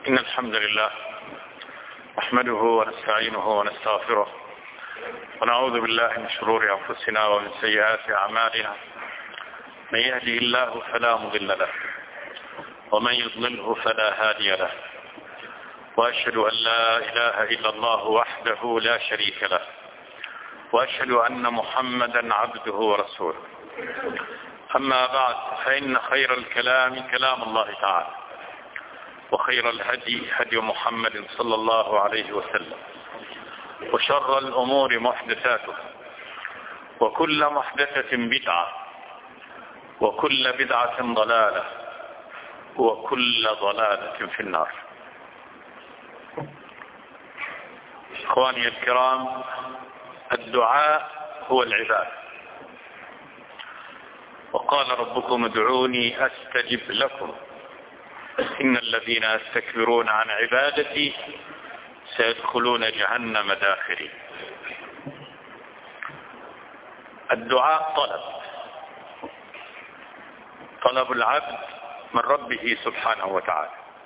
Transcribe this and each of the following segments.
إن الحمد لله نحمده ونستعينه ونستغفره ونعوذ بالله من شرور أنفسنا ومن سيئات أعمالنا. من يهده الله فلا مضل له ومن يضلله فلا هادي له، وأشهد أن لا إله إلا الله وحده لا شريك له، وأشهد أن محمدا عبده ورسوله. أما بعد، فإن خير الكلام كلام الله تعالى، وخير الهدي هدي محمد صلى الله عليه وسلم، وشر الأمور محدثاتها، وكل محدثة بدعة، وكل بدعة ضلالة، وكل ضلالة في النار. إخواني الكرام، الدعاء هو العبادة، وقال ربكم ادعوني أستجب لكم إن الذين يستكبرون عن عبادتي سيدخلون جهنم داخرين. الدعاء طلب العبد من ربه سبحانه وتعالى،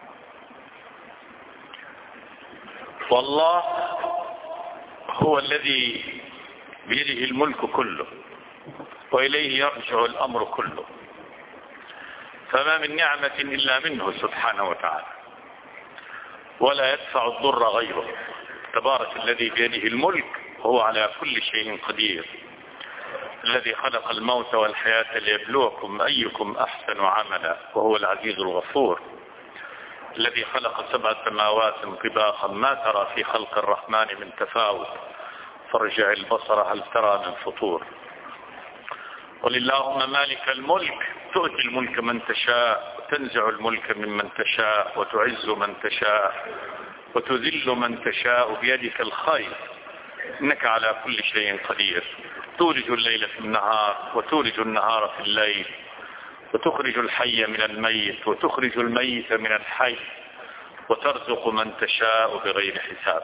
والله هو الذي بيده الملك كله، وإليه يرجع الأمر كله، فما من نعمة إلا منه سبحانه وتعالى، ولا يدفع الضر غيره. تبارك الذي بيده الملك وهو على كل شيء قدير، الذي خلق الموت والحياة ليبلوكم أيكم أحسن عملا، وهو العزيز الغفور، الذي خلق 7 سماوات طباقا ما ترى في خلق الرحمن من تفاوت، فارجع البصر هل ترى من فطور. قل اللهم مالك الملك تؤتي الملك من تشاء، وتنزع الملك ممن تشاء، وتعز من تشاء، وتذل من تشاء، بيدك الخير إنك على كل شيء قدير. تولج الليل في النهار، وتولج النهار في الليل، وتخرج الحي من الميت، وتخرج الميت من الحي، وترزق من تشاء بغير حساب.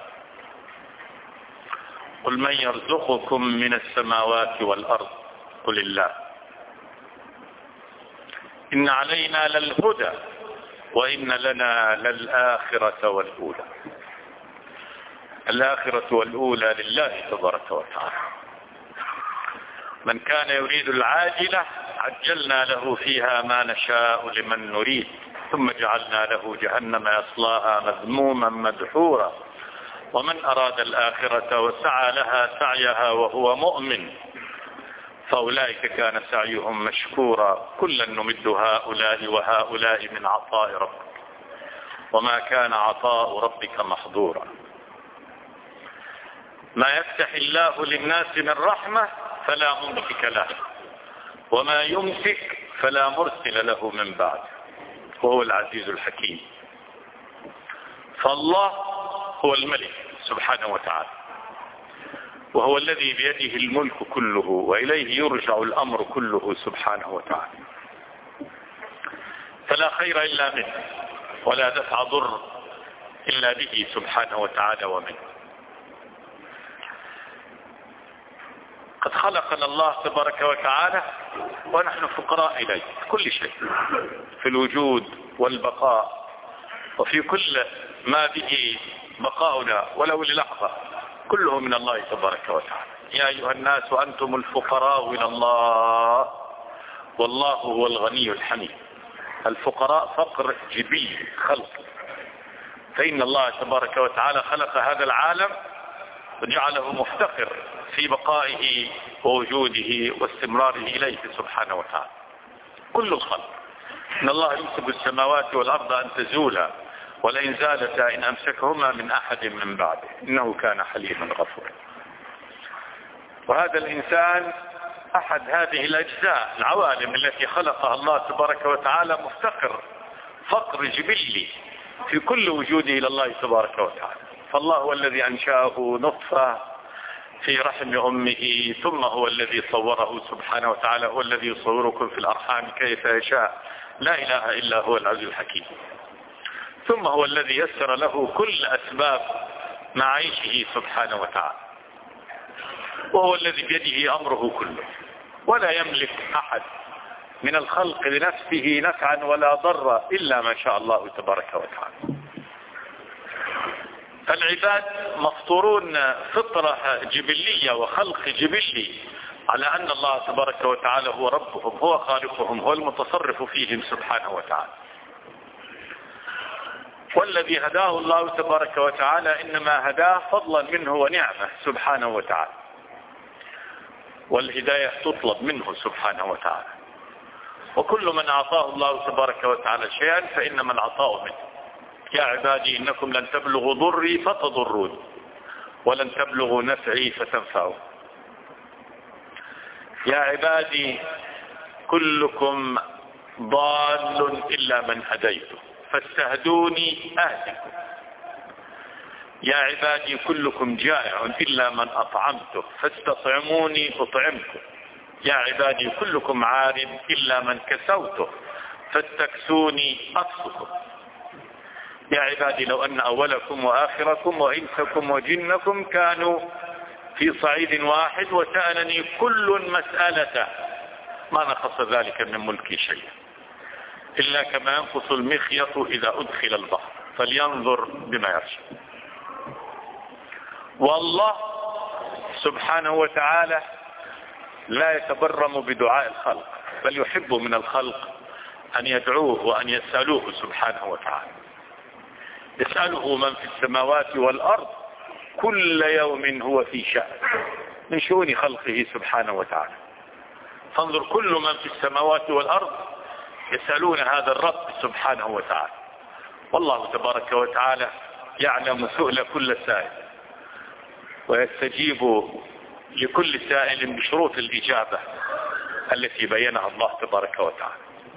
قل من يرزقكم من السماوات والأرض قل الله. إن علينا للهدى وإن لنا للآخرة والأولى. الآخرة والأولى لله تبارك وتعالى. من كان يريد العاجلة عجلنا له فيها ما نشاء لمن نريد، ثم جعلنا له جهنم يصلاها مذموما مدحورا. ومن أراد الآخرة وسعى لها سعيها وهو مؤمن فأولئك كان سعيهم مشكورا. كلا نمد هؤلاء وهؤلاء من عطاء ربك وما كان عطاء ربك محظورا. ما يفتح الله للناس من رحمة فلا ممسك له، وما يمسك فلا مرسل له من بعد، وهو العزيز الحكيم. فالله هو الملك سبحانه وتعالى، وهو الذي بيده الملك كله، وإليه يرجع الأمر كله سبحانه وتعالى. فلا خير إلا منه، ولا دفع ضر إلا به سبحانه وتعالى ومنه. قد خلقنا الله تبارك وتعالى ونحن فقراء إليه في كل شيء، في الوجود والبقاء، وفي كل ما به بقاؤنا ولو للحظة، كله من الله تبارك وتعالى. يا أيها الناس أنتم الفقراء إلى الله والله هو الغني الحميد. الفقراء فقر جبلي خلق، فإن الله تبارك وتعالى خلق هذا العالم وجعله مفتقر في بقائه ووجوده واستمراره إليه سبحانه وتعالى. كل الخلق، إن الله يمسك السماوات والأرض أن تزولا ولئن زالتا إن أمسكهما من أحد من بعده إنه كان حليما غفورا. وهذا الإنسان أحد هذه الأجزاء العوالم التي خلقها الله تبارك وتعالى مفتقر فقر جبلي في كل وجوده إلى الله تبارك وتعالى. فالله هو الذي أنشأه نطفة في رحم أمه، ثم هو الذي صوره سبحانه وتعالى، هو الذي يصوركم في الأرحام كيف يشاء، لا إله إلا هو العزيز الحكيم. ثم هو الذي يسر له كل أسباب معيشه سبحانه وتعالى، وهو الذي بيده أمره كله، ولا يملك أحد من الخلق لنفسه نفعا ولا ضرا إلا ما شاء الله تبارك وتعالى. فالعباد مفطورون فطرة جبلية وخلق جبلي على أن الله تبارك وتعالى هو ربهم، هو خالقهم، هو المتصرف فيهم سبحانه وتعالى. والذي هداه الله تبارك وتعالى إنما هداه فضلا منه ونعمة سبحانه وتعالى، والهداية تطلب منه سبحانه وتعالى. وكل من أعطاه الله تبارك وتعالى شيئا فإنما العطاء منه. يا عبادي إنكم لن تبلغوا ضري فتضرون ولن تبلغوا نفعي فتنفعوا. يا عبادي كلكم ضال إلا من هديته فاستهدوني أهدكم. يا عبادي كلكم جائع إلا من أطعمته فاستطعموني أطعمكم. يا عبادي كلكم عار إلا من كسوته فاستكسوني أكسكم. يا عبادي لو أن أولكم وآخركم وإنسكم وجنكم كانوا في صعيد واحد وسألني كل مسألة ما نقص ذلك من ملكي شيئا إلا كما ينقص المخيط إذا أدخل البحر فلينظر بما يرشد. والله سبحانه وتعالى لا يتبرم بدعاء الخلق، بل يحب من الخلق أن يدعوه وأن يسألوه سبحانه وتعالى. يسأله من في السماوات والأرض كل يوم هو في شأن من شؤون خلقه سبحانه وتعالى. فانظر كل من في السماوات والأرض يسألون هذا الرب سبحانه وتعالى، والله تبارك وتعالى يعلم سؤل كل سائل ويستجيب لكل سائل بشروط الإجابة التي بينها الله تبارك وتعالى.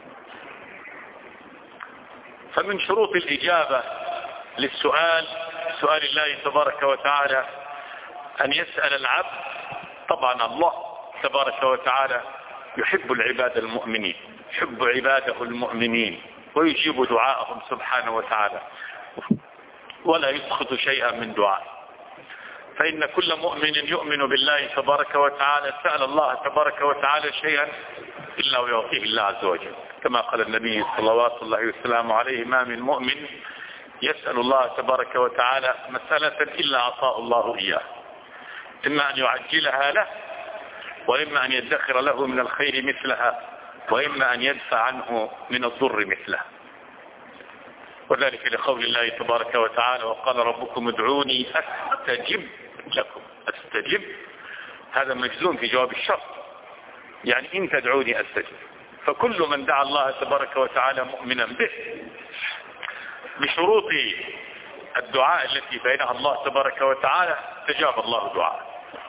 فمن شروط الإجابة للسؤال سؤال الله تبارك وتعالى أن يسأل العبد. طبعا الله تبارك وتعالى يحب العباد المؤمنين، يحب عباده المؤمنين ويجيب دعاءهم سبحانه وتعالى ولا يسخط شيئا من دعائه. فإن كل مؤمن يؤمن بالله تبارك وتعالى سأل الله تبارك وتعالى شيئا إلا ويعطيه الله عز وجل، كما قال النبي صلوات الله وسلامه عليه: ما من مؤمن يسأل الله تبارك وتعالى مسألة إلا أعطاه الله إياه، إما أن يعجلها له وإما أن يدخر له من الخير مثلها وإما أن يدفع عنه من الضر مثلها. وذلك لقول الله تبارك وتعالى: وقال ربكم ادعوني أستجب لكم. أستجب هذا مجزوم في جواب الشرط، يعني إن تدعوني أستجب. فكل من دعا الله تبارك وتعالى مؤمنا به بشروط الدعاء التي بينها الله تبارك وتعالى استجاب الله دعاءه.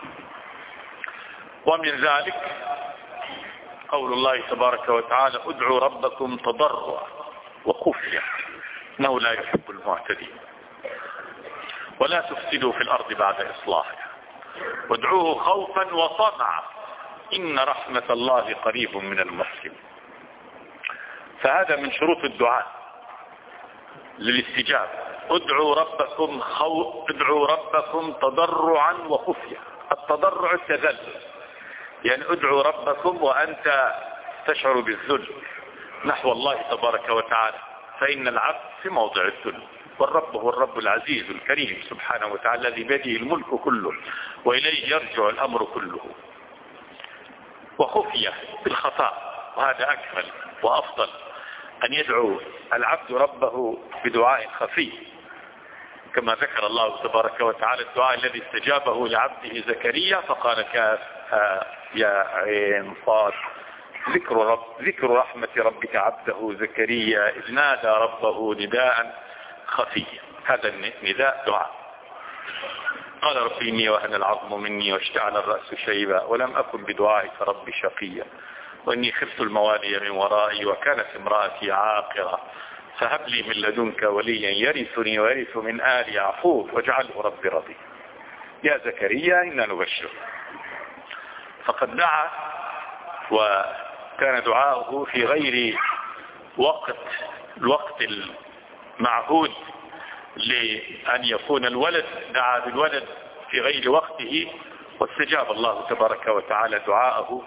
ومن ذلك قول الله تبارك وتعالى: ادعوا ربكم تضرعا وخفيا إنه لا يحب المعتدين ولا تفسدوا في الأرض بعد إصلاحها وادعوه خوفا وطمعا إن رحمة الله قريب من المحسنين. فهذا من شروط الدعاء للاستجابة. ادعوا ربكم تضرعا وخفيا. التضرع التذلل، يعني ادعوا ربكم وأنت تشعر بالذل نحو الله تبارك وتعالى، فإن العبد في موضع الذل، والرب هو الرب العزيز الكريم سبحانه وتعالى الذي بيده الملك كله وإليه يرجع الأمر كله. وخفية بالخفاء، وهذا أكمل وأفضل، أن يدعو العبد ربه بدعاء خفي، كما ذكر الله تبارك وتعالى الدعاء الذي استجابه لعبده زكريا فقال: كاف يا عين صاد ذكر رحمة ربك عبده زكريا إذ نادى ربه نداء خفيا. هذا النداء دعاء. قال: رب إني وهن العظم مني واشتعل الرأس شيبا ولم أكن بدعائك رب شقيا وإني خفت الموالي من ورائي وكانت امرأتي عاقرة فهب لي من لدنك وليا يرثني ويرث من آل يعقوب واجعله ربي رضيا. يا زكريا إنا نبشر. فقد دعا وكان دعاؤه في غير الوقت المعهود لأن يكون الولد، دعا بالولد في غير وقته واستجاب الله تبارك وتعالى دعاءه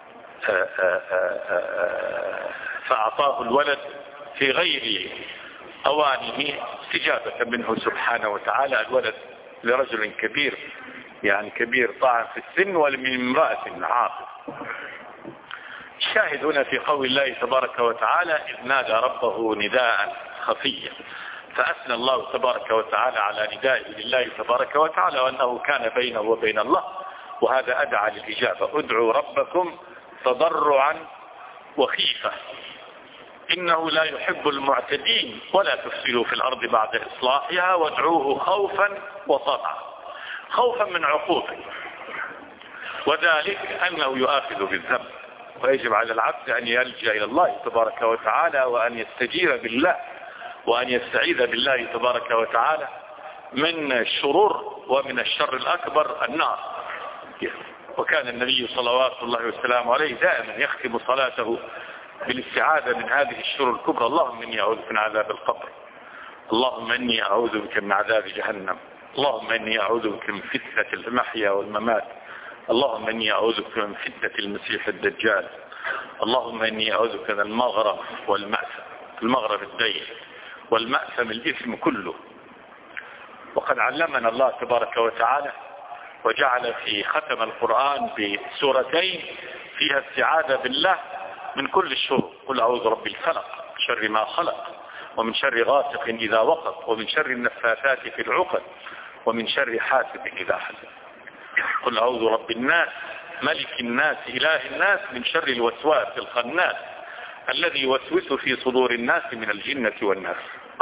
فأعطاه الولد في غير أوانه استجابة منه سبحانه وتعالى الولد لرجل كبير، يعني كبير طاعن في السن، ومن امرأة عاقل. الشاهد هنا في قول الله تبارك وتعالى إذ نادى ربه نداء خفيا، فأثنى الله تبارك وتعالى على ندائه لله تبارك وتعالى وأنه كان بينه وبين الله، وهذا أدعى للإجابة. ادعوا ربكم تضرعا وخيفة إنه لا يحب المعتدين ولا تفسدوا في الأرض بعد إصلاحها وادعوه خوفا وطمعا. خوفا من عقوبه، وذلك أنه يؤاخذ بالذنب، ويجب على العبد أن يلجأ إلى الله تبارك وتعالى وأن يستجير بالله وأن يستعيذ بالله تبارك وتعالى من الشرور ومن الشر الأكبر النار. وكان النبي صلوات الله وسلامه عليه دائما يختم صلاته بالاستعاذة من هذه الشرور الكبرى. اللهم إني أعوذ بك من عذاب القبر، اللهم إني أعوذ بك من عذاب جهنم، اللهم إني أعوذ بك من فتنة المحيا والممات، اللهم إني أعوذ بك من فتنة المسيح الدجال، اللهم إني أعوذ بك من المغرم والمأثم، المغرم الدين والمأثم الإثم كله. وقد علمنا الله تبارك وتعالى وجعل في ختم القرآن بسورتين فيها استعاذة بالله من كل الشرور. قل أعوذ برب الفلق، شر ما خلق، ومن شر غاسق إذا وقب، ومن شر النفاثات في العقد، ومن شر حاسد إذا حسد. قل أعوذ برب الناس ملك الناس إله الناس من شر الوسواس الخناس الذي يوسوس في صدور الناس من الجنة والناس.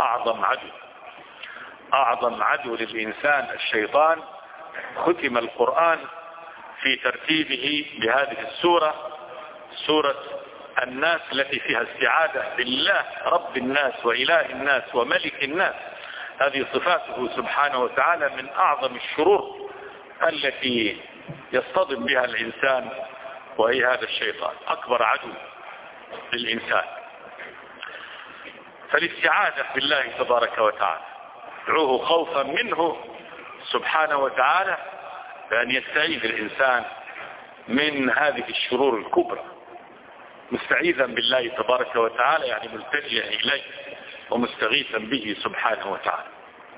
أعظم عدو للإنسان الشيطان. ختم القرآن في ترتيبه بهذه السورة، سورة الناس، التي فيها استعاذة بالله رب الناس وإله الناس وملك الناس. هذه صفاته سبحانه وتعالى من أعظم الشرور التي يصطدم بها الإنسان، وهي هذا الشيطان أكبر عدو للإنسان. فالاستعاذة بالله تبارك وتعالى ادعوه خوفا منه سبحانه وتعالى، بأن يستعيذ الإنسان من هذه الشرور الكبرى، مستعيذا بالله تبارك وتعالى، يعني ملتجئا إليه ومستغيثا به سبحانه وتعالى.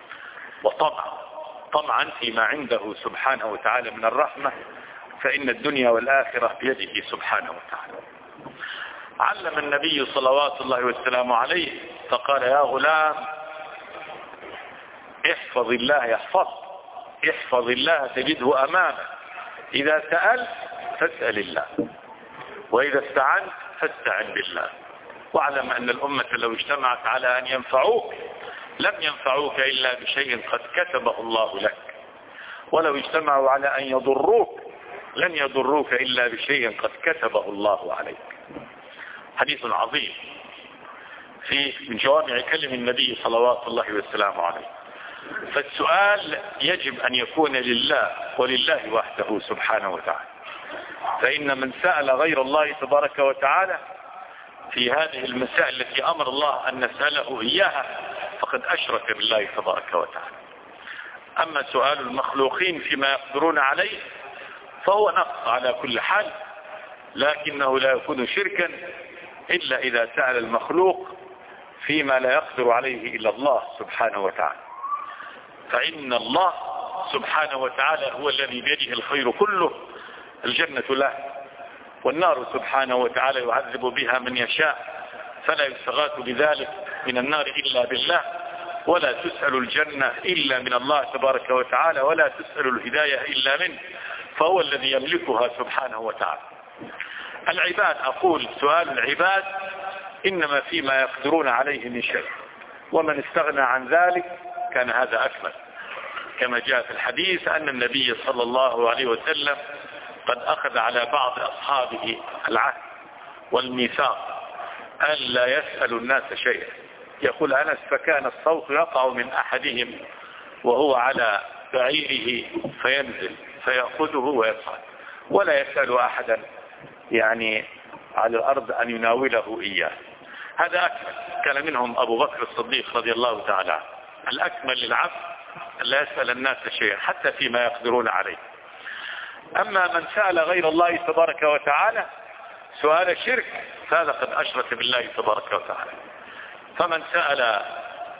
طمعا فيما عنده سبحانه وتعالى من الرحمة، فإن الدنيا والآخرة بيده سبحانه وتعالى. علم النبي صلوات الله وسلامه عليه فقال يا غلام احفظ الله يحفظ، احفظ الله تجده أمامك، إذا سألت فاسأل الله، وإذا استعنت فاستعن بالله. واعلم أن الأمة لو اجتمعت على أن ينفعوك لم ينفعوك إلا بشيء قد كتبه الله لك، ولو اجتمعوا على أن يضروك لن يضروك إلا بشيء قد كتبه الله عليك. حديث عظيم من جوامع كلم النبي صلوات الله وسلامه عليه. فالسؤال يجب أن يكون لله ولله وحده سبحانه وتعالى، فإن من سأل غير الله تبارك وتعالى في هذه المسائل التي أمر الله أن نسأله إياها فقد أشرك بالله تبارك وتعالى. أما سؤال المخلوقين فيما يقدرون عليه فهو نقص على كل حال، لكنه لا يكون شركا إلا إذا سأل المخلوق فيما لا يقدر عليه إلا الله سبحانه وتعالى. فإن الله سبحانه وتعالى هو الذي بيده الخير كله، الجنة له، والنار سبحانه وتعالى يعذب بها من يشاء، فلا يستغاث بذلك من النار إلا بالله، ولا تسأل الجنة إلا من الله تبارك وتعالى، ولا تسأل الهداية إلا منه، فهو الذي يملكها سبحانه وتعالى. العباد، أقول سؤال العباد إنما فيما يقدرون عليه من شيء، ومن استغنى عن ذلك كان هذا أكمل، كما جاء في الحديث أن النبي صلى الله عليه وسلم قد أخذ على بعض أصحابه العهد والميثاق ألا يسأل الناس شيئا. يقول أنس فكان الصوت يقع من أحدهم وهو على بعيره فينزل فيأخذه ويصعد، ولا يسأل أحدا يعني على الأرض أن يناوله إياه. هذا أكمل. كان منهم أبو بكر الصديق رضي الله تعالى عنه. الأكمل للعبد لا يسأل الناس شيئا حتى فيما يقدرون عليه. أما من سأل غير الله تبارك وتعالى سؤال الشرك فهذا قد أشرك بالله تبارك وتعالى. فمن سأل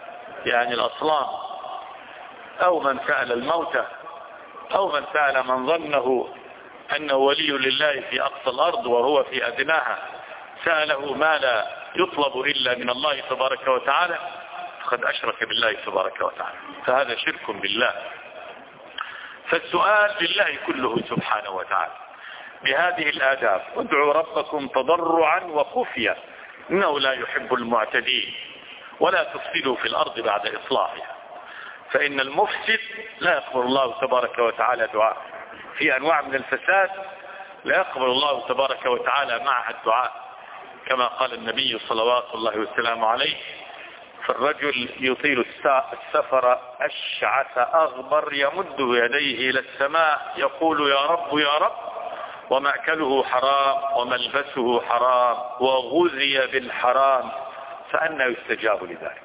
يعني الأصنام، أو من سأل الموتى، أو من سأل من ظنه أنه ولي لله في أقصى الأرض وهو في أدناها، سأله ما لا يطلب إلا من الله تبارك وتعالى، فقد أشرك بالله تبارك وتعالى، فهذا شرك بالله. فالسؤال لله كله سبحانه وتعالى بهذه الآداب: ادعوا ربكم تضرعا وخفيا إنه لا يحب المعتدين، ولا تفسدوا في الأرض بعد إصلاحها، فإن المفسد لا يقبل الله تبارك وتعالى دعاء. في أنواع من الفساد لا يقبل الله تبارك وتعالى معها الدعاء، كما قال النبي صلوات الله وسلامه عليه: فالرجل يطيل السفر أشعث أغبر يمد يديه إلى السماء يقول يا رب يا رب، ومأكله حرام وملبسه حرام وغذي بالحرام، فأنى يستجاب لذلك؟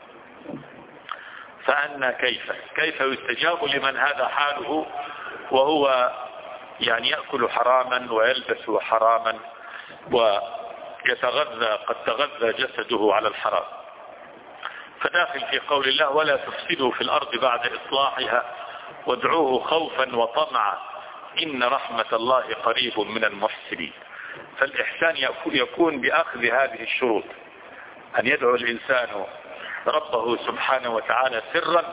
فأنى كيف يستجاب لمن هذا حاله وهو يعني يأكل حراما ويلبس حراما ويتغذى، قد تغذى جسده على الحرام. فداخل في قول الله: ولا تفسدوا في الأرض بعد إصلاحها وادعوه خوفا وطمعا إن رحمة الله قريب من المحسنين. فالإحسان يكون بأخذ هذه الشروط: أن يدعو الإنسان ربه سبحانه وتعالى سرا،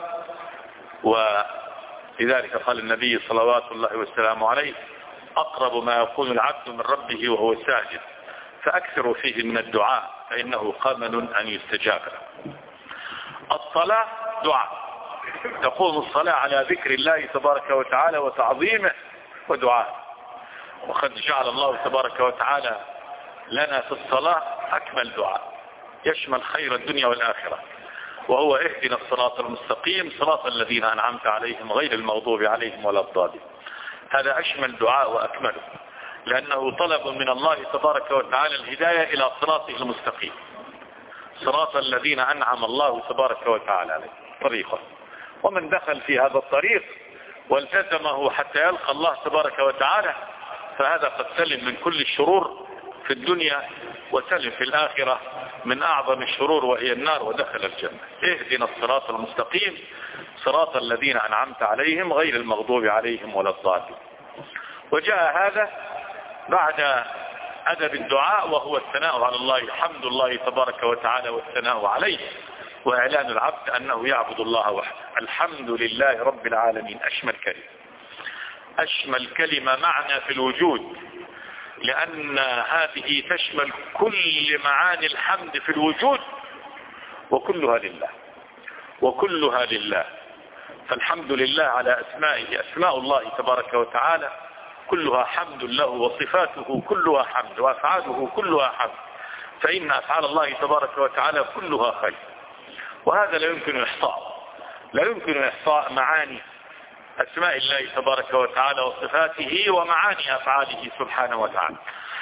ولذلك قال النبي صلوات الله وسلامه عليه: أقرب ما يكون العبد من ربه وهو ساجد، فأكثروا فيه من الدعاء فإنه قامل أن يستجاب له. الصلاة دعاء، تقوم الصلاة على ذكر الله تبارك وتعالى وتعظيمه ودعاء، وقد جعل الله تبارك وتعالى لنا في الصلاة أكمل دعاء يشمل خير الدنيا والآخرة، وهو: اهدنا الصراط المستقيم صراط الذين أنعمت عليهم غير المغضوب عليهم ولا الضالين. هذا أشمل دعاء وأكمله، لأنه طلب من الله تبارك وتعالى الهداية إلى صراطه المستقيم، صراط الذين أنعم الله تبارك وتعالى عليه طريقه. ومن دخل في هذا الطريق والتزمه حتى يلقى الله تبارك وتعالى فهذا قد سلم من كل الشرور في الدنيا، وسلم في الآخرة من أعظم الشرور وهي النار، ودخل الجنة. اهدنا الصراط المستقيم صراط الذين أنعمت عليهم غير المغضوب عليهم ولا الضالين. وجاء هذا بعد أدب الدعاء وهو الثناء على الله، حمد الله تبارك وتعالى والثناء عليه، وإعلان العبد أنه يعبد الله وحده. الحمد لله رب العالمين أشمل كلمة، أشمل كلمة معنى في الوجود، لأن هذه تشمل كل معاني الحمد في الوجود، وكلها لله وكلها لله. فالحمد لله على أسمائه، أسماء الله تبارك وتعالى كلها حمد له، وصفاته كلها حمد، وأفعاله كلها حمد، فإن أفعال الله تبارك وتعالى كلها خير. وهذا لا يمكن إحصاء، لا يمكن إحصاء معاني أسماء الله تبارك وتعالى وصفاته ومعاني أفعاله سبحانه وتعالى.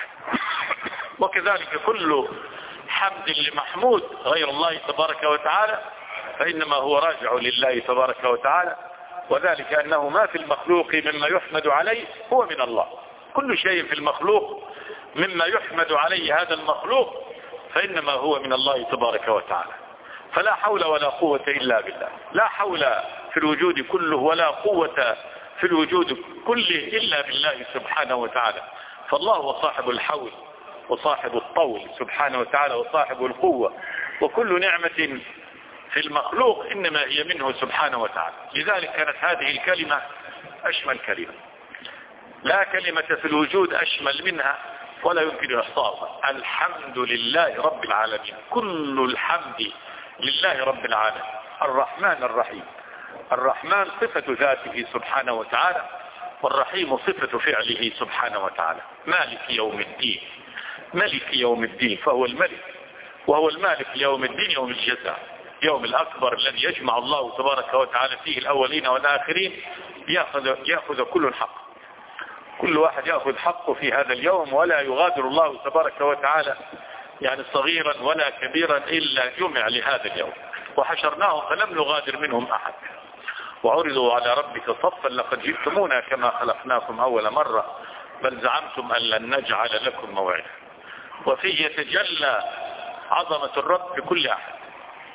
وكذلك كل حمد لمحمود غير الله تبارك وتعالى فإنما هو راجع لله تبارك وتعالى، وذلك أنه ما في المخلوق مما يحمد عليه هو من الله. كل شيء في المخلوق مما يحمد عليه هذا المخلوق فإنما هو من الله تبارك وتعالى. فلا حول ولا قوة إلا بالله، لا حول في الوجود كله ولا قوة في الوجود كله إلا بالله سبحانه وتعالى. فالله هو صاحب الحول وصاحب الطول سبحانه وتعالى وصاحب القوة، وكل نعمة في المخلوق إنما هي منه سبحانه وتعالى. لذلك كانت هذه الكلمة أشمل كلمة، لا كلمة في الوجود أشمل منها ولا يمكن إحصاؤها. الحمد لله رب العالمين، كل الحمد لله رب العالمين. الرحمن الرحيم، الرحمن صفة ذاته سبحانه وتعالى، والرحيم صفة فعله سبحانه وتعالى. مالك يوم الدين، ملك يوم الدين، فهو الملك وهو المالك يوم الدين، يوم الجزاء، يوم الأكبر الذي يجمع الله تبارك وتعالى فيه الأولين والآخرين، يأخذ كل الحق، كل واحد يأخذ حقه في هذا اليوم، ولا يغادر الله تبارك وتعالى يعني صغيرا ولا كبيرا إلا جمع لهذا اليوم. وحشرناهم فلم نغادر منهم أحد، وعرضوا على ربك صفا لقد جئتمونا كما خلقناكم أول مرة بل زعمتم أن لن نجعل لكم موعدا. وفيه يتجلى عظمة الرب بكل أحد،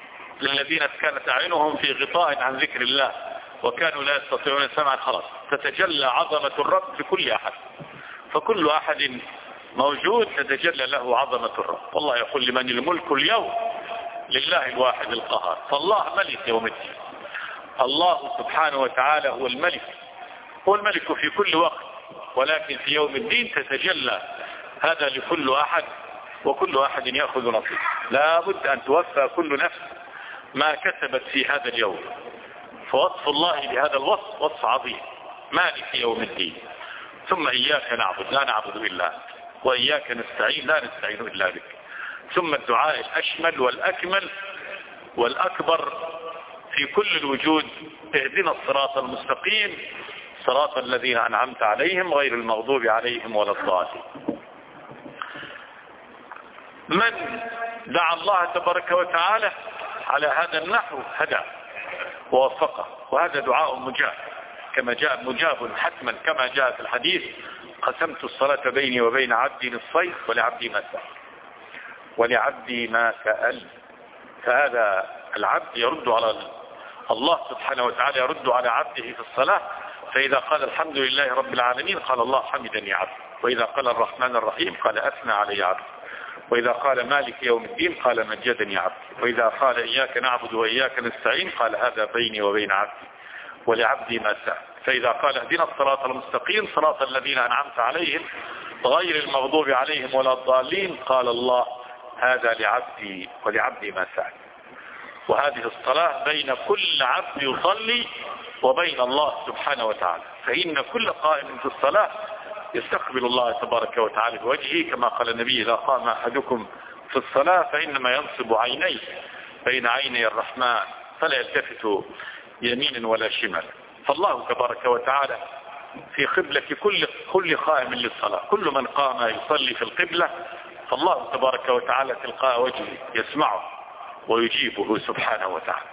للذين كانت أعينهم في غطاء عن ذكر الله وكانوا لا يستطيعون سمعا، خلاص تتجلى عظمة الرب في كل أحد، فكل أحد موجود تتجلى له عظمة الرب. والله يقول لمن الملك اليوم لله الواحد القهار. فالله ملك يوم الدين، الله سبحانه وتعالى هو الملك، هو الملك في كل وقت، ولكن في يوم الدين تتجلى هذا لكل أحد، وكل أحد يأخذ نصيبه. لا بد أن توفى كل نفس ما كسبت في هذا اليوم. فوصف الله بهذا الوصف وصف عظيم، مالك يوم الدين. ثم إياك نعبد، لا نعبد إلا أنت، وإياك نستعين، لا نستعين إلا بك. ثم الدعاء الأشمل والأكمل والأكبر في كل الوجود: اهدنا الصراط المستقيم صراط الذين أنعمت عليهم غير المغضوب عليهم ولا الضالين. من دعا الله تبارك وتعالى على هذا النحو هدى ووفقه، وهذا دعاء مجاب كما جاء، مجاب حتما كما جاء في الحديث: قسمت الصلاة بيني وبين عبدي نصفين ولعبدي ما سأل، ولعبدي ما سأل. فهذا العبد يرد على الله سبحانه وتعالى، يرد على عبده في الصلاة. فإذا قال الحمد لله رب العالمين قال الله حمدني عبد، وإذا قال الرحمن الرحيم قال أثنى علي عبد، وإذا قال مالك يوم الدين قال مجدني عبد، وإذا قال إياك نعبد وإياك نستعين قال هذا بيني وبين عبدي ولعبدي ما سأل. فإذا قال اهدنا الصراط المستقيم صراط الذين أنعمت عليهم غير المغضوب عليهم ولا الضالين قال الله هذا لعبدي ولعبدي ما سأل. وهذه الصلاة بين كل عبد يصلي وبين الله سبحانه وتعالى، فإن كل قائم في الصلاة يستقبل الله تبارك وتعالى بوجهه، كما قال النبي: إذا قام أحدكم في الصلاة فإنما ينصب عينيه بين عيني الرحمن فلا يلتفت يمين ولا شمال. فالله تبارك وتعالى في قبلة كل قائم للصلاة، كل من قام يصلي في القبلة فالله تبارك وتعالى تلقاء وجهه يسمعه ويجيبه سبحانه وتعالى.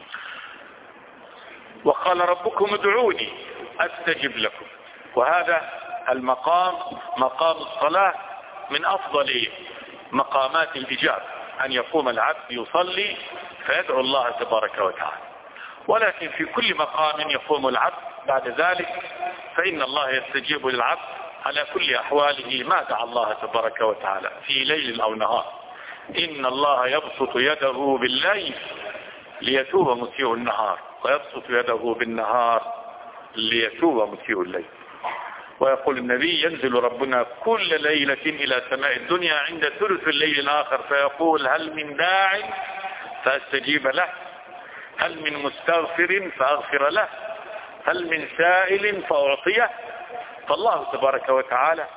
وقال ربكم ادعوني أستجب لكم. وهذا المقام مقام الصلاة من أفضل مقامات الإجابة، أن يقوم العبد يصلي فيدعو الله تبارك وتعالى. ولكن في كل مقام يقوم العبد بعد ذلك فإن الله يستجيب للعبد على كل أحواله ما دعا الله تبارك وتعالى في ليل أو نهار. إن الله يبسط يده بالليل ليتوب مسيء النهار، ويبسط يده بالنهار ليتوب مسيء الليل. ويقول النبي: ينزل ربنا كل ليلة إلى سماء الدنيا عند ثلث الليل الآخر فيقول: هل من داع فأستجيب له، هل من مستغفر فأغفر له، هل من سائل فأعطيه. فالله تبارك وتعالى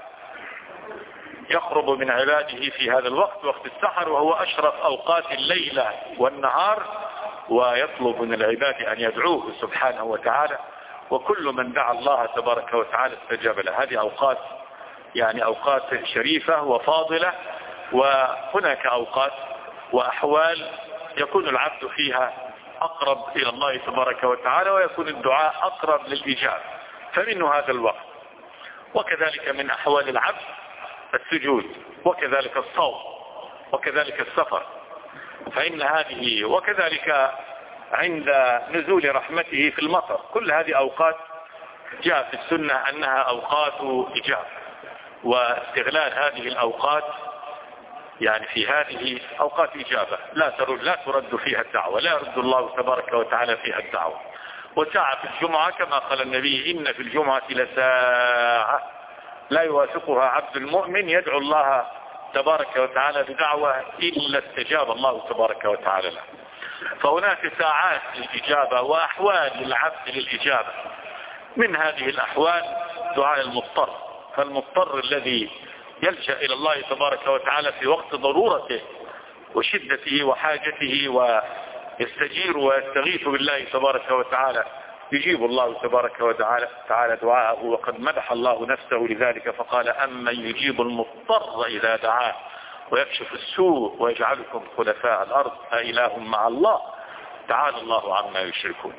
يقرب من عباده في هذا الوقت، وقت السحر، وهو أشرف أوقات الليل والنهار، ويطلب من العباد أن يدعوه سبحانه وتعالى. وكل من دعا الله تبارك وتعالى استجاب له. هذه أوقات يعني أوقات شريفة وفاضلة، وهناك أوقات وأحوال يكون العبد فيها أقرب إلى الله تبارك وتعالى، ويكون الدعاء أقرب للإجابة، فمنه هذا الوقت. وكذلك من أحوال العبد السجود، وكذلك الصوم، وكذلك السفر، فإن هذه، وكذلك عند نزول رحمته في المطر. كل هذه أوقات جاء في السنة أنها أوقات إجابة، واستغلال هذه الأوقات يعني في هذه أوقات إجابة لا ترد فيها الدعوة، لا يرد الله تبارك وتعالى فيها الدعوة. وساعة في الجمعة كما قال النبي: إن في الجمعة لساعة لا يوافقها عبد المؤمن يدعو الله تبارك وتعالى بدعوة إلا استجاب الله تبارك وتعالى له. فهناك ساعات للإجابة وأحوال للعبد للإجابة. من هذه الأحوال دعاء المضطر، فالمضطر الذي يلجأ إلى الله تبارك وتعالى في وقت ضرورته وشدته وحاجته ويستجير ويستغيث بالله تبارك وتعالى، يجيب الله تبارك وتعالى دعاءه. وقد مدح الله نفسه لذلك فقال: أمن يجيب المضطر إذا دعاه ويكشف السوء ويجعلكم خلفاء الأرض أإله مع الله تعالى الله عما يشركون.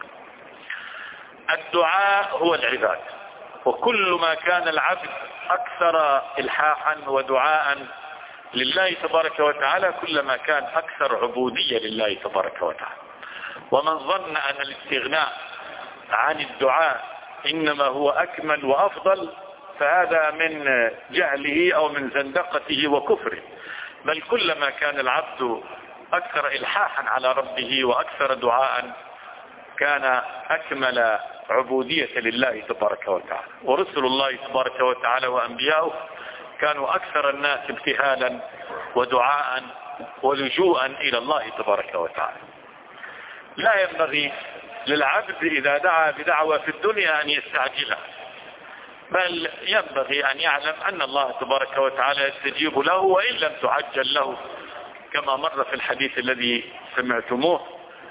الدعاء هو العباد، وكل ما كان العبد أكثر إلحاحا ودعاء لله تبارك وتعالى كلما كان أكثر عبودية لله تبارك وتعالى. ومن ظن أن الاستغناء عن الدعاء إنما هو أكمل وأفضل فهذا من جهله أو من زندقته وكفره، بل كلما كان العبد أكثر إلحاحا على ربه وأكثر دعاء كان أكمل عبودية لله تبارك وتعالى. ورسل الله تبارك وتعالى وأنبياؤه كانوا أكثر الناس ابتهالا ودعاء ولجوءا إلى الله تبارك وتعالى. لا ينبغي للعبد إذا دعا بدعوة في الدنيا أن يستعجلها، بل ينبغي أن يعلم أن الله تبارك وتعالى يستجيب له وإن لم تعجل له، كما مر في الحديث الذي سمعتموه: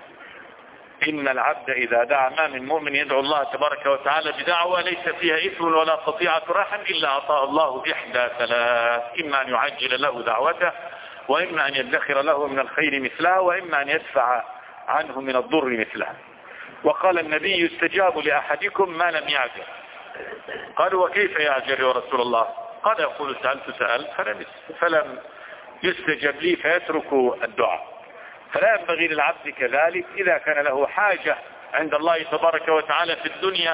إن العبد إذا دعا، ما من مؤمن يدعو الله تبارك وتعالى بدعوة ليس فيها إثم ولا قطيعة رحم إلا أعطاه الله إحدى ثلاث: إما أن يعجل له دعوته، وإما أن يدخر له من الخير مثلها، وإما أن يدفع عنه من الضر مثلها. وقال النبي: يستجاب لأحدكم ما لم يعجل. قالوا: وكيف يعجل يا رسول الله؟ قال: يقول: سألت فلم يستجب لي فيترك الدعاء. فلا ينبغي للعبد كذلك إذا كان له حاجة عند الله تبارك وتعالى في الدنيا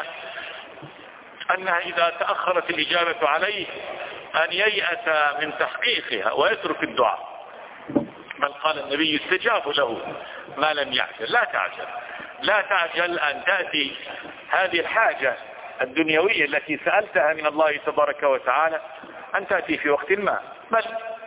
أنها إذا تأخرت الإجابة عليه أن ييأس من تحقيقها ويترك الدعاء، بل قال النبي: يستجاب له ما لم يعجل. لا تعجل أن تأتي هذه الحاجة الدنيوية التي سألتها من الله تبارك وتعالى أن تأتي في وقت ما، بل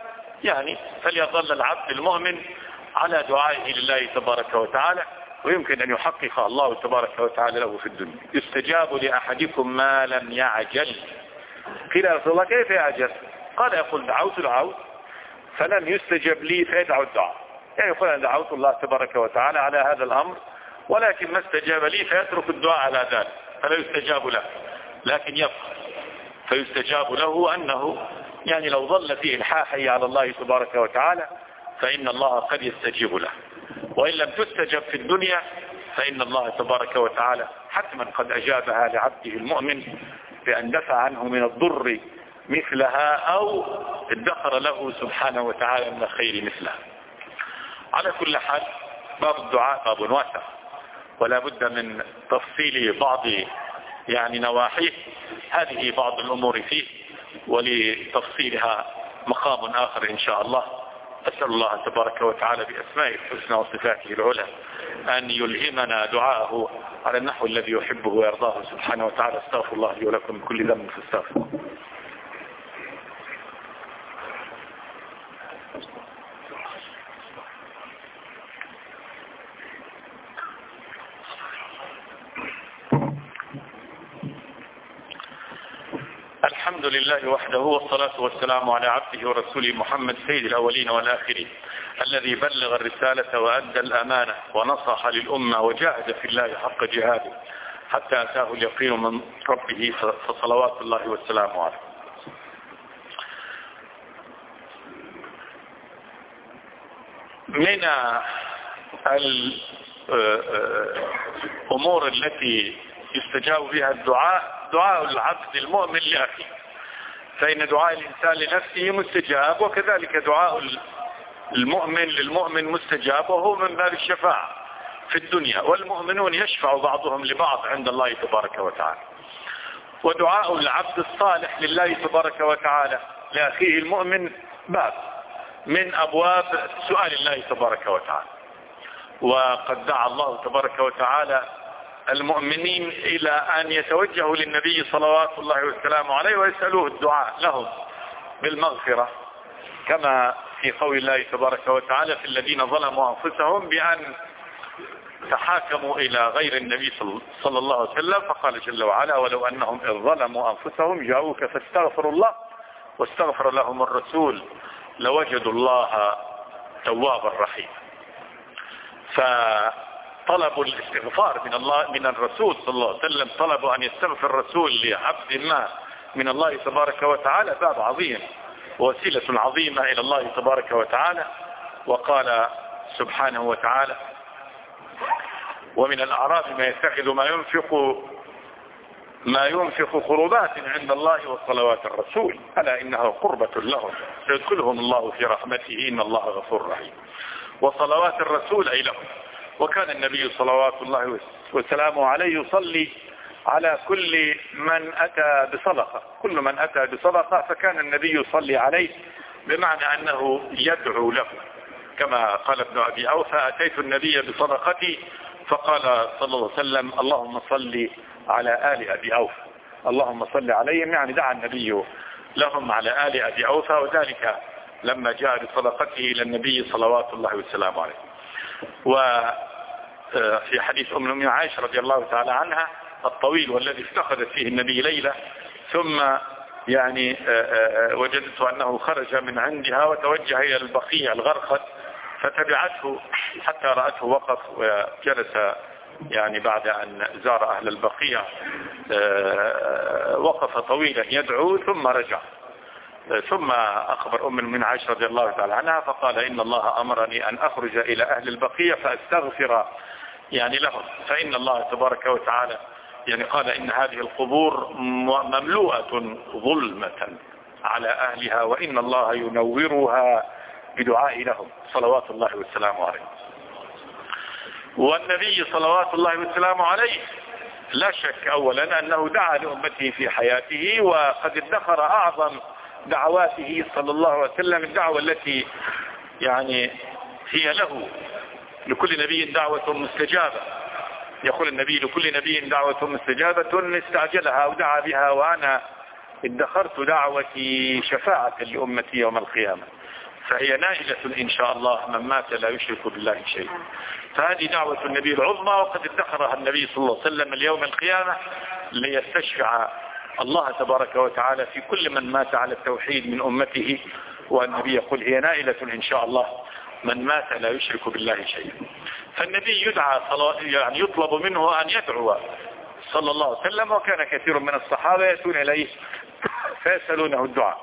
فليظل العبد المؤمن على دعائه لله تبارك وتعالى، ويمكن أن يحقق الله تبارك وتعالى له في الدنيا. يستجاب لأحدكم ما لم يعجل. قيل: يا رسول الله كيف يعجل؟ قال: يقول: دعوت فلم يستجب لي فيدعو الدعاء. يقول: أنا دعوت الله تبارك وتعالى على هذا الأمر ولكن ما استجاب لي، فيترك الدعاء على ذلك فلا يستجاب له، لكن يبقى فيستجاب له أنه لو ظل في إلحاحه على الله تبارك وتعالى فإن الله قد يستجيب له، وإن لم تستجب في الدنيا فإن الله تبارك وتعالى حتما قد أجابها لعبده المؤمن بأن دفع عنه من الضر مثلها أو ادخر له سبحانه وتعالى من الخير مثلها. على كل حال باب الدعاء باب واسع، ولا بد من تفصيل بعض نواحيه. هذه بعض الأمور فيه، ولتفصيلها مقام آخر إن شاء الله. أسأل الله تبارك وتعالى بأسمائه الحسنى وصفاته العلى أن يلهمنا دعاءه على النحو الذي يحبه ويرضاه سبحانه وتعالى. استغفر الله لي ولكم من كل ذنب فاستغفروه. الحمد لله وحده، والصلاة والسلام على عبده ورسوله محمد سيد الأولين والآخرين، الذي بلغ الرسالة وأدى الأمانة ونصح للأمة وجاهد في الله حق جهاده حتى أتاه اليقين من ربه، فصلوات الله والسلام عليه. من الأمور التي يستجاب بها الدعاء دعاء العبد المؤمن لأخيه، فإن دعاء الإنسان لنفسه مستجاب، وكذلك دعاء المؤمن للمؤمن مستجاب، وهو من باب الشفاعة في الدنيا، والمؤمنون يشفع بعضهم لبعض عند الله تبارك وتعالى. ودعاء العبد الصالح لله تبارك وتعالى لأخيه المؤمن باب من أبواب سؤال الله تبارك وتعالى. وقد دعا الله تبارك وتعالى المؤمنين إلى أن يتوجهوا للنبي صلوات الله والسلام عليه ويسألوه الدعاء لهم بالمغفرة، كما في قول الله تبارك وتعالى: في الذين ظلموا أنفسهم بأن تحاكموا إلى غير النبي صلى الله عليه وسلم، فقال جل وعلا: ولو أنهم إذ ظلموا أنفسهم جاءوك فاستغفروا الله واستغفر لهم الرسول لوجدوا الله توابا رحيما. فطلب الاستغفار من الرسول صلى الله عليه وسلم، طلب أن يستغفر الرسول لعبد ما من الله تبارك وتعالى باب عظيم ووسيلة عظيمة إلى الله تبارك وتعالى. وقال سبحانه وتعالى: ومن الأعراب ما يتخذ ما ينفق قربات عند الله وصلوات الرسول ألا إنها قربة لهم سيدخلهم الله في رحمته إن الله غفور رحيم. وصلوات الرسول أي لهم، وكان النبي صلوات الله وسلامه عليه يصلي على كل من أتى بصدقة، كل من أتى بصدقة فكان النبي يصلي عليه، بمعنى أنه يدعو له، كما قال ابن أبي أوفى: أتيت النبي بصدقتي فقال صلى الله عليه وسلم: اللهم صل على آل أبي أوفى، اللهم صل عليهم، يعني دعا النبي لهم على آل أبي أوفى، وذلك لما جاء بصدقته إلى النبي صلوات الله وسلامه عليه. وفي حديث أم المؤمنين عائشة رضي الله تعالى عنها الطويل، والذي افتقدت فيه النبي ليلة، ثم يعني وجدته أنه خرج من عندها وتوجه إلى البقيع الغرقد، فتبعته حتى رأته وقف وجلس، يعني بعد أن زار أهل البقيع وقف طويلا يدعو ثم رجع، ثم أخبر أم المؤمنين عائشة رضي الله تعالى عنها فقال: إن الله أمرني أن أخرج إلى أهل البقيع فأستغفر يعني لهم، فإن الله تبارك وتعالى يعني قال: إن هذه القبور مملوءة ظلمة على أهلها، وإن الله ينورها بدعاء لهم صلوات الله والسلام عليه. والنبي صلوات الله والسلام عليه لا شك أولا أنه دعا لأمته في حياته، وقد ادخر أعظم دعواته صلى الله عليه وسلم الدعوة التي يعني هي له، لكل نبي دعوة مستجابة، يقول النبي: لكل نبي دعوة مستجابة استعجلها أو دعا بها، وأنا ادخرت دعوتي شفاعة لأمتي يوم القيامة، فهي نائلة إن شاء الله من مات لا يشرك بالله شيئا. فهذه دعوة النبي العظمى، وقد ادخرها النبي صلى الله عليه وسلم اليوم القيامة ليستشفع الله تبارك وتعالى في كل من مات على التوحيد من أمته، والنبي يقول: هي نائلة إن شاء الله من مات لا يشرك بالله شيئا. فالنبي يدعى يعني يطلب منه أن يدعو صلى الله عليه وسلم، وكان كثير من الصحابة يأتون إليه فيسألونه الدعاء،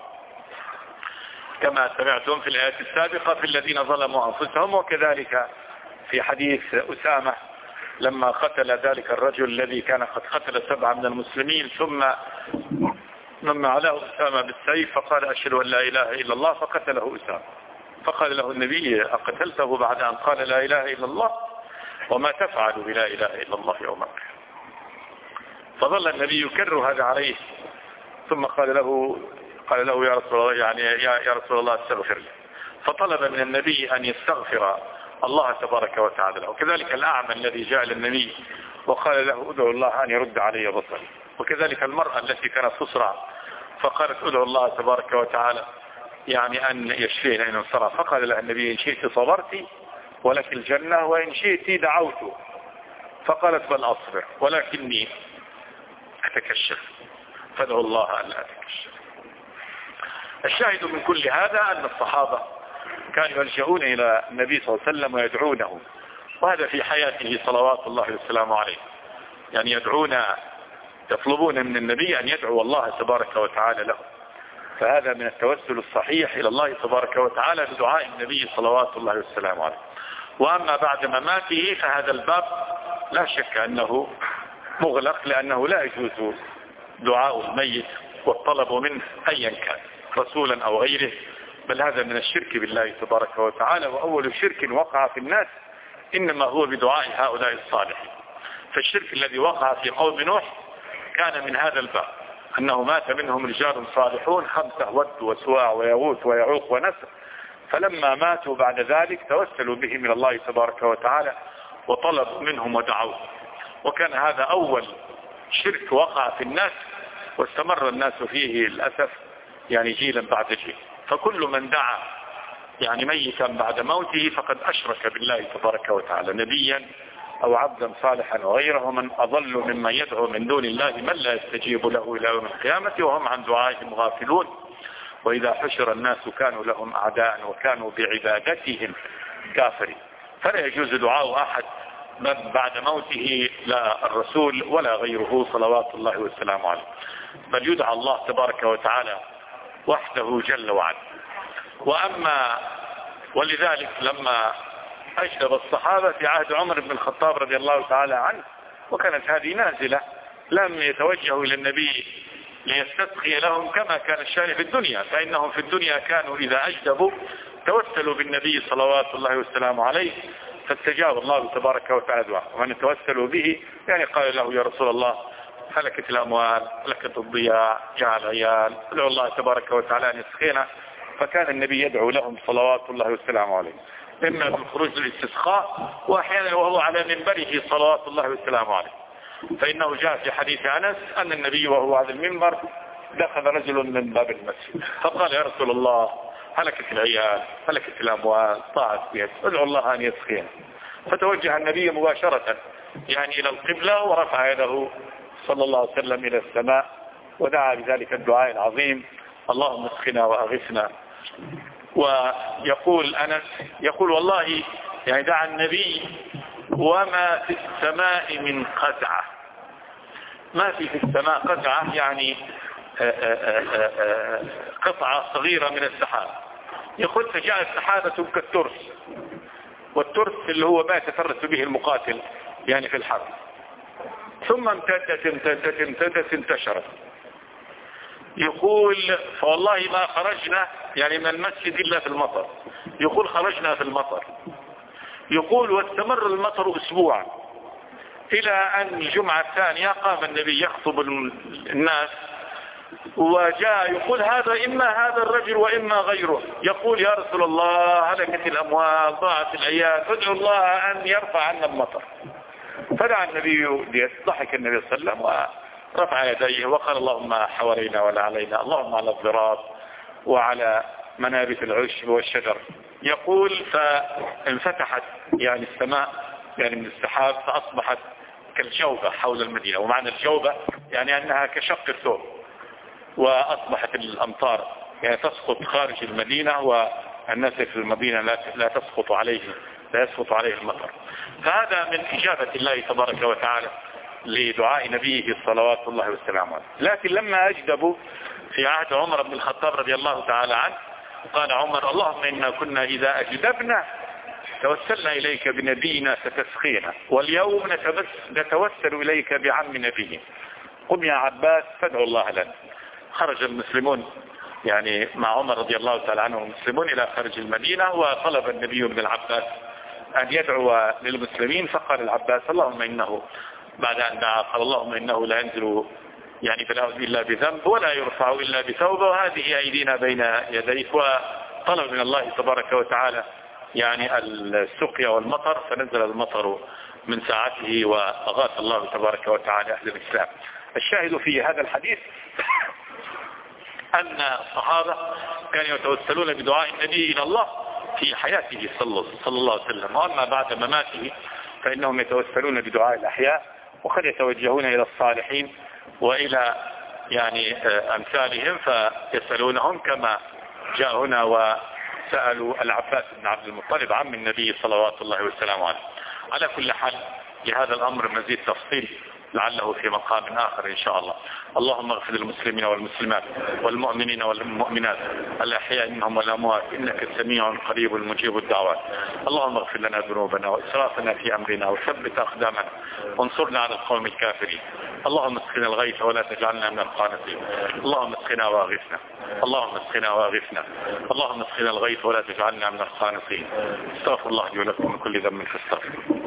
كما سمعتم في الآيات السابقة في الذين ظلموا أنفسهم، وكذلك في حديث أسامة لما قتل ذلك الرجل الذي كان قد قتل 7 من المسلمين، ثم علاه أسامة بالسيف فقال: أشهد أن لا إله إلا الله، فقتله أسامة. فقال له النبي: أقتلته بعد أن قال لا إله إلا الله؟ وما تفعل بلا إله إلا الله يوم القيامة؟ فظل النبي يكرر هذا عليه، ثم قال له: يا رسول الله، يعني يا رسول الله استغفر لي. فطلب من النبي أن يستغفر الله تبارك وتعالى له. وكذلك الأعمى الذي جاء للنبي وقال له: ادعو الله أن يرد علي بصري. وكذلك المرأة التي كانت تصرع فقالت: ادعو الله تبارك وتعالى يعني أن يشفينا إن انصرف. فقال لها النبي: إن شئت صبرت ولك الجنة، وإن شئت دعوت. فقالت: بل أصبر ولكني أتكشف، فادعو الله أن لا أتكشف. الشاهد من كل هذا أن الصحابة كانوا يلجؤون إلى النبي صلى الله عليه وسلم ويدعونه، وهذا في حياته صلوات الله وسلامه عليه، يعني يطلبون من النبي أن يدعو الله تبارك وتعالى له. فهذا من التوسل الصحيح إلى الله تبارك وتعالى بدعاء النبي صلوات الله وسلامه عليه. وأما بعد مماته فهذا الباب لا شك أنه مغلق، لأنه لا يجوز دعاء الميت والطلب منه أيا كان رسولا أو غيره، بل هذا من الشرك بالله تبارك وتعالى. وأول شرك وقع في الناس إنما هو بدعاء هؤلاء الصالحين. فالشرك الذي وقع في قوم نوح كان من هذا الباب، أنه مات منهم رجال صالحون 5: ود وسواع ويغوث ويعوق ونسر، فلما ماتوا بعد ذلك توسلوا بهم إلى الله تبارك وتعالى وطلبوا منهم ودعوه. وكان هذا أول شرك وقع في الناس، واستمر الناس فيه للأسف يعني جيلا بعد جيل. فكل من دعا يعني ميتا بعد موته فقد أشرك بالله تبارك وتعالى، نبيا أو عبدا صالحا وغيره، من أضل ممن يدعو من دون الله من لا يستجيب له إلى يوم القيامة وهم عن دعائهم غافلون. وإذا حشر الناس كانوا لهم أعداء وكانوا بعبادتهم كافرين. فلا يجوز دعاء أحد بعد موته، لا الرسول ولا غيره صلوات الله والسلام عليه، بل يدعى الله تبارك وتعالى وحده جل وعلا. ولذلك لما أجدب الصحابة في عهد عمر بن الخطاب رضي الله تعالى عنه، وكانت هذه نازلة، لم يتوجهوا إلى النبي ليستسقي لهم كما كان الشأن في الدنيا، فإنهم في الدنيا كانوا إذا أجدبوا توسلوا بالنبي صلوات الله والسلام عليه فاستجاب الله تبارك وتعالى دعاء. ومن توسلوا به يعني قال له يا رسول الله هلكت الأموال، هلكت الضياع، جاء العيال، ادعو الله تبارك وتعالى أن يسقينا. فكان النبي يدعو لهم صلوات الله والسلام عليه، إما بالخروج للاستسقاء وأحيانا وهو على منبره صلوات الله والسلام عليه. فإنه جاء في حديث أنس أن النبي وهو على المنبر دخل رجل من باب المسجد فقال يا رسول الله هلكت العيال، هلكت الأموال، ضاعت بيت، ادعو الله أن يسقينا. فتوجه النبي مباشرة يعني إلى القبلة ورفع يده صلى الله عليه وسلم إلى السماء ودعا بذلك الدعاء العظيم اللهم اسقنا وأغثنا. ويقول أنس يقول والله يعني دعا النبي وما في السماء من قزعة، ما في السماء قزعة يعني قطعة صغيرة من السحاب. يقول فجاءت سحابة كالترس، والترس اللي هو ما يتفرس به المقاتل يعني في الحرب، ثم امتدت انتشرت. يقول فوالله ما خرجنا يعني من المسجد إلا في المطر. يقول خرجنا في المطر. يقول واستمر المطر أسبوعا إلى أن الجمعة الثانية قام النبي يخطب الناس وجاء يقول هذا إما هذا الرجل وإما غيره، يقول يا رسول الله هلكت الأموال، ضاعت العيال، ادعو الله أن يرفع عنا المطر. فدعا النبي ضحك النبي صلى الله عليه وسلم ورفع يديه وقال اللهم حوالينا ولا علينا، اللهم على الضراب وعلى منابت العشب والشجر. يقول فانفتحت يعني السماء يعني من السحاب فأصبحت كالجوبة حول المدينة، ومعنى الجوبة يعني أنها كشق الثوب، وأصبحت الأمطار يعني تسقط خارج المدينة والناس في المدينة لا تسقط عليه، لا يسقط عليه المطر. فهذا من إجابة الله تبارك وتعالى لدعاء نبيه صلوات الله والسلام عليه. لكن لما أجدبوا في عهد عمر بن الخطاب رضي الله تعالى عنه قال عمر اللهم إنا كنا إذا أجدبنا توسلنا إليك بنبينا فتسقينا، واليوم نتوسل إليك بعم نبيه، قم يا عباس فادعوا الله لنا. خرج المسلمون يعني مع عمر رضي الله تعالى عنه المسلمون إلى خارج المدينة، وطلب النبي من العباس أن يدعو للمسلمين، فقال العباس اللهم إنه بعد أن دعا قال اللهم إنه لا ينزل يعني بلاء إلا بذنب ولا يرفع إلا بتوبة، وهذه أيدينا بين يديك. وطلب من الله تبارك وتعالى يعني السقيا والمطر، فنزل المطر من ساعته وأغاث الله تبارك وتعالى أهل الإسلام. الشاهد في هذا الحديث أن الصحابة كانوا يتوسلون بدعاء النبي إلى الله في حياته صلى الله عليه وسلم، وأما بعد مماته فإنهم يتوسلون بدعاء الأحياء، وقد يتوجهون إلى الصالحين وإلى يعني أمثالهم فيسألونهم كما جاء هنا وسألوا العباس بن عبد المطلب عم النبي صلوات الله والسلام عليه. على كل حال لهذا الأمر مزيد تفصيل لعله في مقام آخر إن شاء الله. اللهم اغفر للمسلمين والمسلمات والمؤمنين والمؤمنات الأحياء منهم والأموات إنك سميع قريب مجيب الدعوات. اللهم اغفر لنا ذنوبنا وإسرافنا في أمرنا وثبت أقدامنا وانصرنا على القوم الكافرين. اللهم اسقنا الغيث ولا تجعلنا من القانطين. اللهم اسقنا واغثنا، اللهم اسقنا واغثنا، اللهم اسقنا الغيث ولا تجعلنا من القانطين. استغفر الله لي ولكم من كل ذنب فاستغفروه.